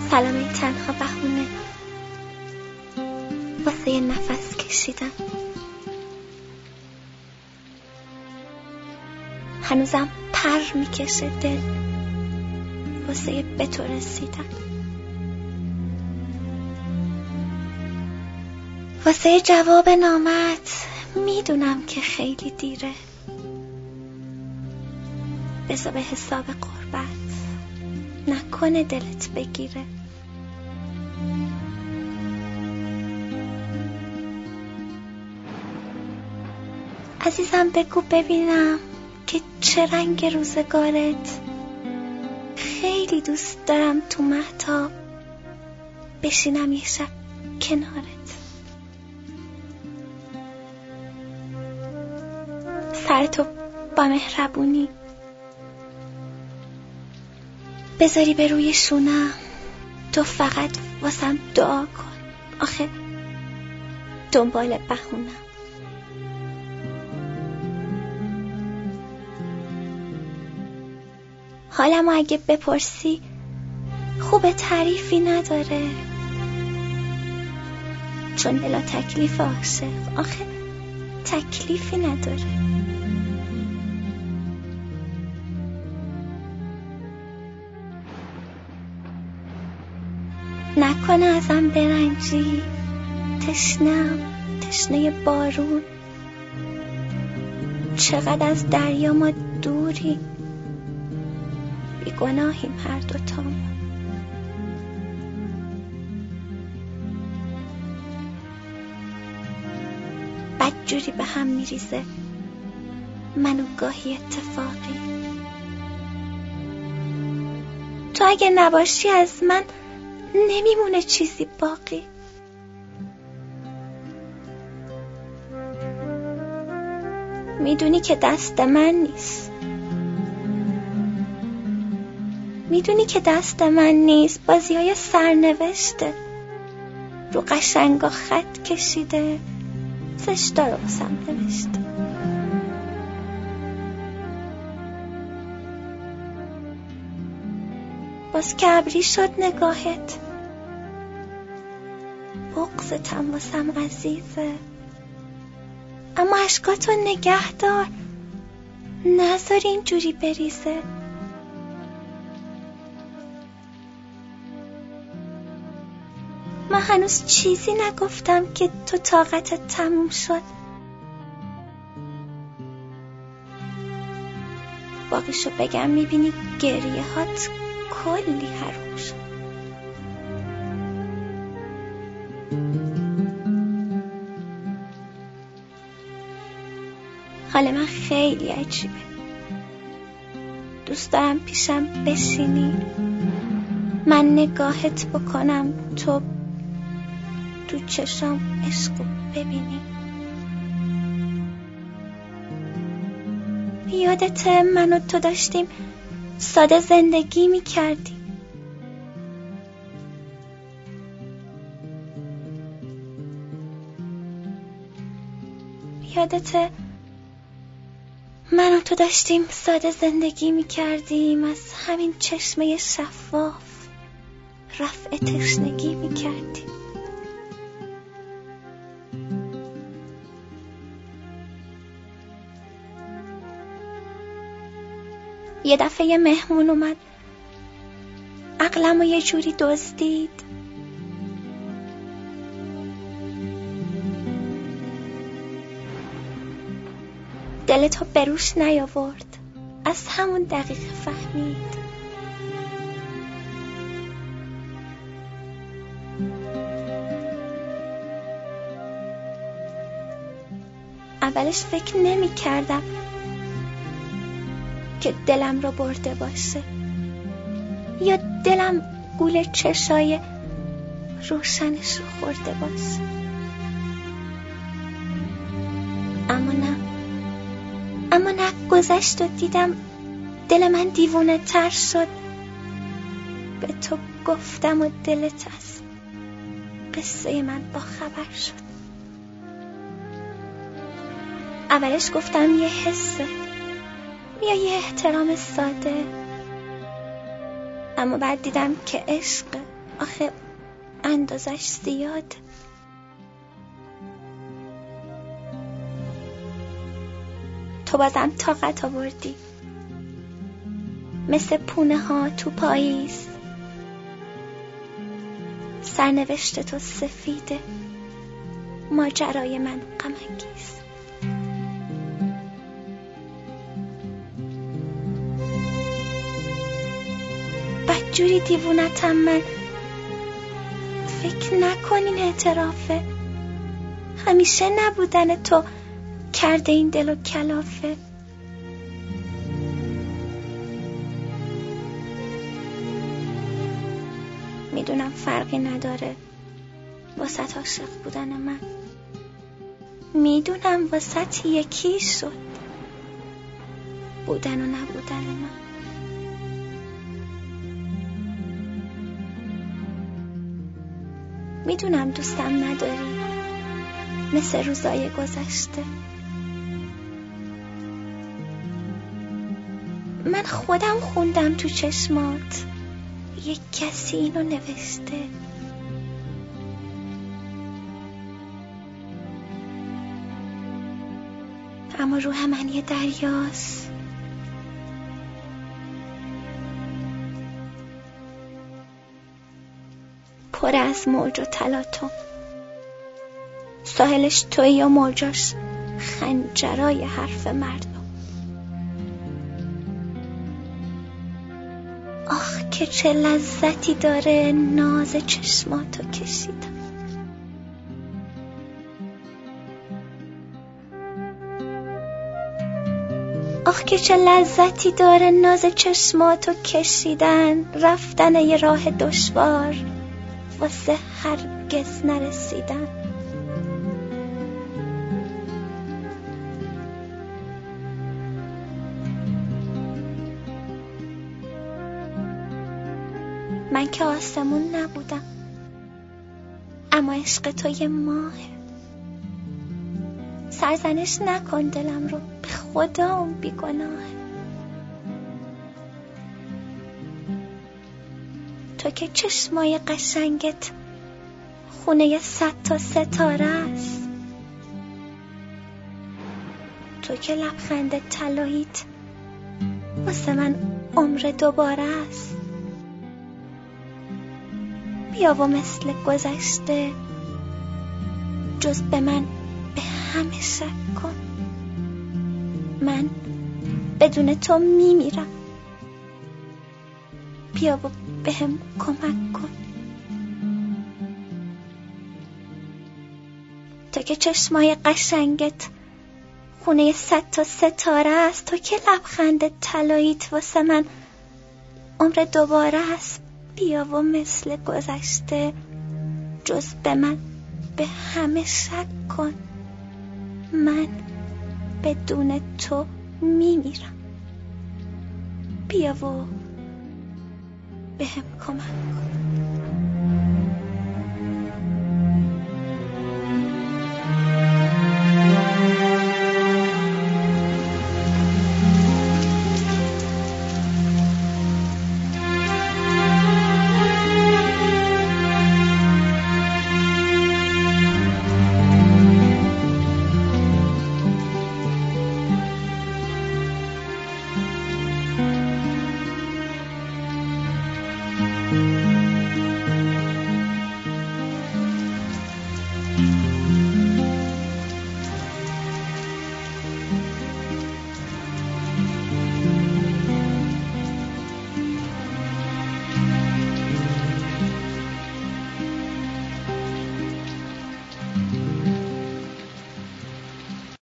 سلام تنها بهونه واسه نفس کشیدن. هنوزم پر میکشه دل واسه به تو رسیدن. واسه جواب نامت میدونم که خیلی دیره، بذار به حساب قربت نکنه دلت بگیره. عزیزم بگو ببینم که چه رنگ روزگارت. خیلی دوست دارم تو مهتاب بشینم یه شب کنارت. سرتو با مهربونی بذاری به روی شونم، تو فقط واسم دعا کن. آخه دنبال بهونم. حالمو اگه بپرسی خوب تعریفی نداره، چون بلا تکلیف عاشق آخه تکلیفی نداره. نکنه ازم برنجی، تشنه بارون. چقدر از دریا ما دوری، بی گناهیم هر دوتامون. بدجوری به هم میریزه منو گاهی اتفاقی. تو اگه نباشی از من نمیمونه چیزی باقی. میدونی که دست من نیست، میدونی که دست من نیست. بازیای سرنوشته رو قشنگا خط کشیده، زشتا رو بسم نوشته. باز که ابری شد نگاهت، بغضتم واسم عزیزه. اما اشکاتو نگه دار، نذار اینجوری بریزه. من هنوز چیزی نگفتم که تو طاقتت تموم شد. باقیشو بگم میبینی گریه هات کلی حروم شد. حال من خیلی عجیبه، دوست دارم پیشم بشینی، من نگاهت بکنم، تو تو چشام عشقو ببینی. یادت من و تو داشتیم ساده زندگی میکردیم. یادت من و تو داشتیم ساده زندگی میکردیم، از همین چشمه شفاف رفع تشنگی میکردیم. یه دفعه یه مهمون اومد، عقلمو یه جوری دزدید. دلتو بروش نیاورد، از همون دقیقه فهمید. اولش فکر نمی کردم که دلم رو برده باشه، یا دلم گول چشای روشنش رو خورده باشه. اما نه گذشت و دیدم دل من دیوونه تر شد. به تو گفتم و دلت از قصه من با خبر شد. اولش گفتم یه حسه یا یه احترام ساده، اما بعد دیدم که عشق آخه اندازش زیاد. تو بازم طاقت آوردی، مثل پونه ها تو پاییز. سرنوشت تو سفیده، ماجرای من غم انگیز. بدجوری دیوونتم من، فکر نکنین اعترافه. همیشه نبودن تو کرده این دل و کلافه. میدونم فرقی نداره واسط عاشق بودن من، میدونم واسط یکی شد بودن و نبودن من. میدونم دوستم نداری مثل روزای گذشته. من خودم خوندم تو چشمات یک کسی اینو نوشته. اما روح من یه دریاست، پر از موج و تلاطم. ساحلش تویی و موجاش خنجرای حرف مردم. آخ که چه لذتی داره ناز چشماتو کشیدم. آخ که چه لذتی داره ناز چشماتو کشیدن، رفتن یه راه دشوار واسه هرگز نرسیدن. من که آسمون نبودم، اما عشق تو یه ماهه. سرزنش نکن دلم رو، به خدا اون بیگناهه. تو که چشمای قشنگت خونه 100 تا ستاره است. تو که لبخند طلاییت واسه من عمر دوباره است. بیا و مثل گذشته جز به من به همه شک کن. من بدون تو میمیرم، بیا و به هم کمک کن. تو که چشمای قشنگت خونه 100 تا ستاره است. تو که لبخند طلاییت واسه من عمر دوباره است. بیا و مثل گذشته جز به من به همه شک کن. من بدون تو میمیرم، بیا و به هم کمک کن.